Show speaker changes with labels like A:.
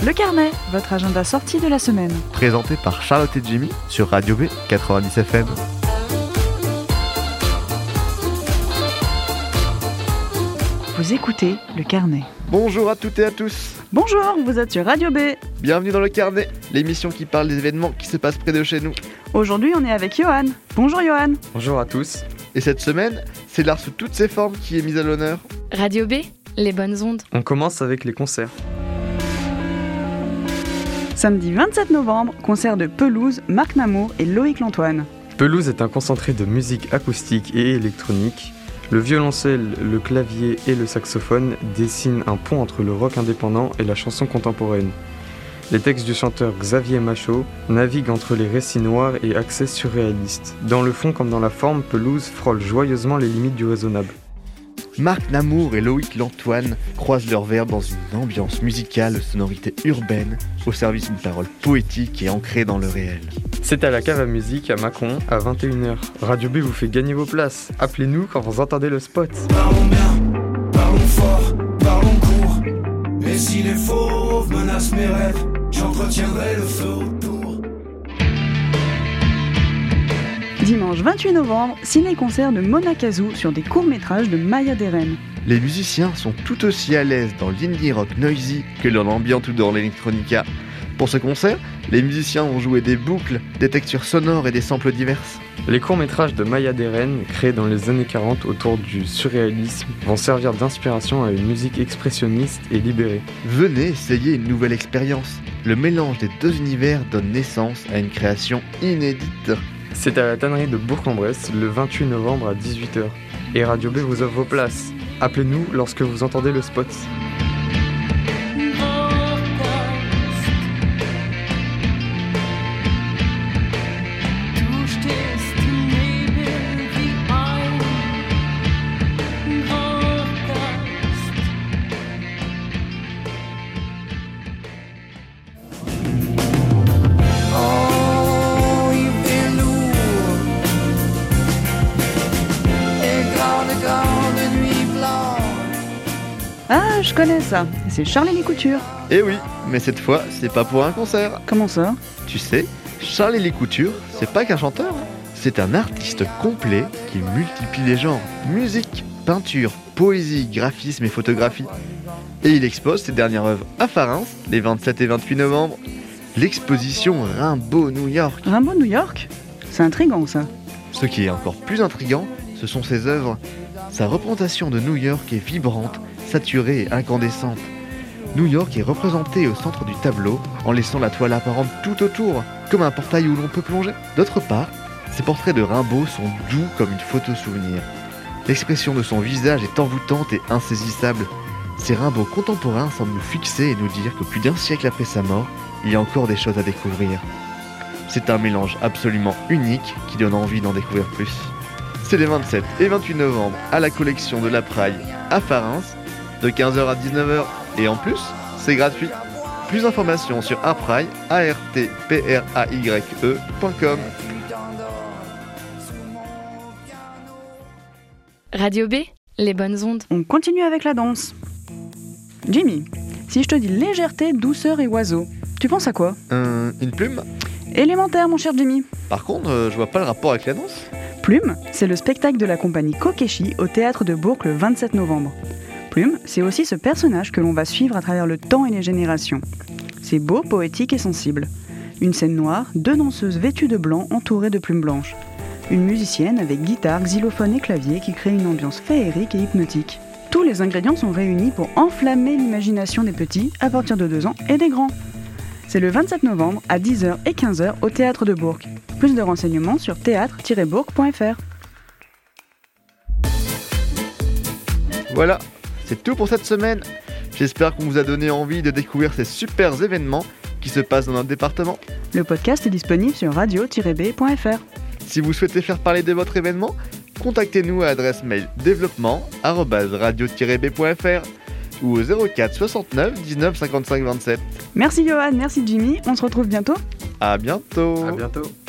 A: Le Carnet, votre agenda sortie de la semaine.
B: Présenté par Charlotte et Jimmy sur Radio B 90 FM.
A: Vous écoutez Le Carnet.
B: Bonjour à toutes et à tous.
A: Bonjour, vous êtes sur Radio B.
B: Bienvenue dans Le Carnet, l'émission qui parle des événements qui se passent près de chez nous.
A: Aujourd'hui, on est avec Johan. Bonjour Johan.
C: Bonjour à tous.
B: Et cette semaine, c'est l'art sous toutes ses formes qui est mise à l'honneur.
D: Radio B, les bonnes ondes.
C: On commence avec les concerts.
A: Samedi 27 novembre, concert de Pelouse, Marc Namour et Loïc Lantoine.
C: Pelouse est un concentré de musique acoustique et électronique. Le violoncelle, le clavier et le saxophone dessinent un pont entre le rock indépendant et la chanson contemporaine. Les textes du chanteur Xavier Machaut naviguent entre les récits noirs et accès surréalistes. Dans le fond comme dans la forme, Pelouse frôle joyeusement les limites du raisonnable.
B: Marc Namour et Loïc Lantoine croisent leurs verbes dans une ambiance musicale aux sonorités urbaines, au service d'une parole poétique et ancrée dans le réel.
C: C'est à la cave à musique à Mâcon à 21h. Radio B vous fait gagner vos places. Appelez-nous quand vous entendez le spot.
E: Parlons bien, parlons fort, parlons court. Et si les fauves menacent mes rêves, j'entretiendrai le feu autour.
A: Dimanche 28 novembre, ciné-concert de Mona Kazoo sur des courts-métrages de Maya Deren.
B: Les musiciens sont tout aussi à l'aise dans l'indie rock noisy que dans l'ambient ou dans l'electronica. Pour ce concert, les musiciens vont jouer des boucles, des textures sonores et des samples diverses.
C: Les courts-métrages de Maya Deren, créés dans les années 40 autour du surréalisme, vont servir d'inspiration à une musique expressionniste et libérée.
B: Venez essayer une nouvelle expérience. Le mélange des deux univers donne naissance à une création inédite.
C: C'est à la tannerie de Bourg-en-Bresse le 28 novembre à 18h. Et Radio B vous offre vos places. Appelez-nous lorsque vous entendez le spot.
A: Ah, je connais ça. C'est Charlie les Coutures.
B: Eh oui, mais cette fois, c'est pas pour un concert.
A: Comment ça?
B: Tu sais, Charlie les Coutures, c'est pas qu'un chanteur, c'est un artiste complet qui multiplie les genres. Musique, peinture, poésie, graphisme et photographie. Et il expose ses dernières œuvres à Farin, les 27 et 28 novembre. L'exposition Rimbaud New York.
A: Rimbaud New York? C'est intriguant ça.
B: Ce qui est encore plus intriguant, ce sont ses œuvres. Sa représentation de New York est vibrante, saturée et incandescente. New York est représentée au centre du tableau, en laissant la toile apparente tout autour, comme un portail où l'on peut plonger. D'autre part, ses portraits de Rimbaud sont doux comme une photo souvenir. L'expression de son visage est envoûtante et insaisissable. Ces Rimbaud contemporains semblent nous fixer et nous dire que plus d'un siècle après sa mort, il y a encore des choses à découvrir. C'est un mélange absolument unique qui donne envie d'en découvrir plus. C'est les 27 et 28 novembre à la collection de la Praille à Farin, de 15h à 19h, et en plus, c'est gratuit. Plus d'informations sur artpraille, artpraye.com.
D: Radio B, les bonnes ondes.
A: On continue avec la danse. Jimmy, si je te dis légèreté, douceur et oiseau, tu penses à quoi?
B: Une plume?
A: Élémentaire, mon cher Jimmy.
B: Par contre, je vois pas le rapport avec la danse.
A: Plume, c'est le spectacle de la compagnie Kokeshi au Théâtre de Bourg le 27 novembre. Plume, c'est aussi ce personnage que l'on va suivre à travers le temps et les générations. C'est beau, poétique et sensible. Une scène noire, deux danseuses vêtues de blanc entourées de plumes blanches. Une musicienne avec guitare, xylophone et clavier qui crée une ambiance féerique et hypnotique. Tous les ingrédients sont réunis pour enflammer l'imagination des petits à partir de 2 ans et des grands. C'est le 27 novembre à 10h et 15h au Théâtre de Bourg. Plus de renseignements sur théâtre-bourg.fr.
B: Voilà, c'est tout pour cette semaine. J'espère qu'on vous a donné envie de découvrir ces super événements qui se passent dans notre département.
A: Le podcast est disponible sur radio-b.fr.
B: Si vous souhaitez faire parler de votre événement, contactez-nous à l'adresse mail développement@radio-b.fr ou au 04 69 19 55 27.
A: Merci Johan, merci Jimmy, on se retrouve bientôt.
B: À bientôt.
C: À bientôt.